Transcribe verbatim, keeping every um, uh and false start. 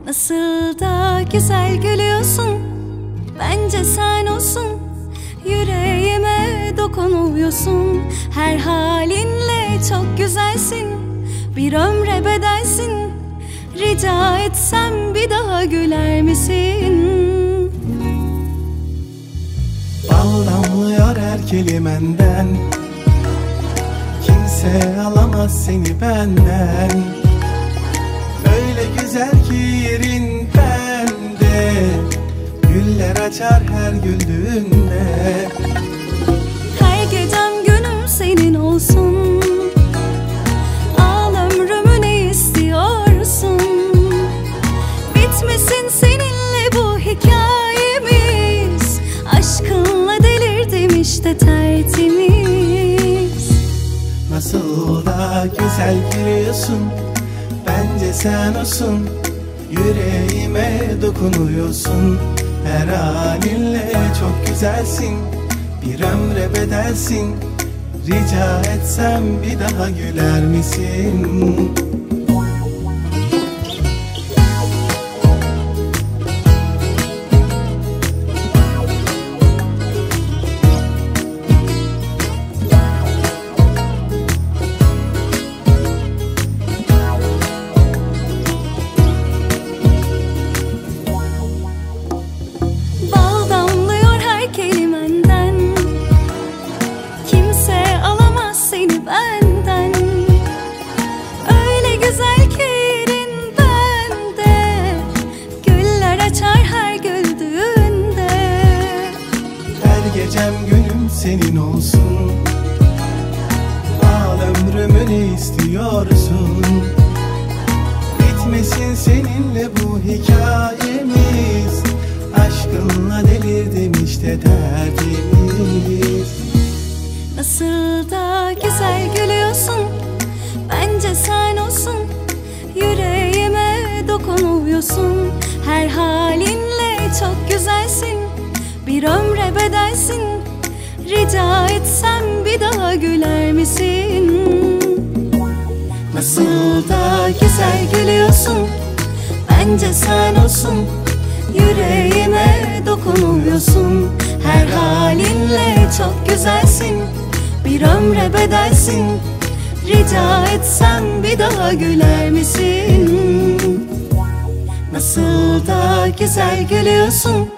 Nasıl da güzel gülüyorsun, bence sen olsun. Yüreğime dokunuyorsun, her halinle çok güzelsin. Bir ömre bedelsin, rica etsem bir daha güler misin? Bal damlıyor her kelimenden, kimse alamaz seni benden. Öyle güzel ki yerin bende, güller açar her güldüğünde. Her gecem günüm senin olsun, al ömrümü ne istiyorsun? Bitmesin seninle bu hikayemiz, aşkınla delirdim işte tertemiz. Nasıl da güzel gülüyorsun, bence sen olsun. Yüreğime dokunuyorsun, her halinle çok güzelsin. Bir ömre bedelsin, rica etsem bir daha güler misin? Gecem günüm senin olsun, al ömrümü ne istiyorsun? Bitmesin seninle bu hikayemiz, aşkınla delirdim işte tertemiz. Nasıl da güzel gülüyorsun, bence sen olsun. Yüreğime dokunuyorsun, her halinle çok güzelsin. Bir ömre bedelsin, rica etsem bir daha güler misin? Nasıl da güzel gülüyorsun, bence sen olsun. Yüreğime dokunuyorsun, her halinle çok güzelsin. Bir ömre bedelsin, rica etsem bir daha güler misin? Nasıl da güzel gülüyorsun,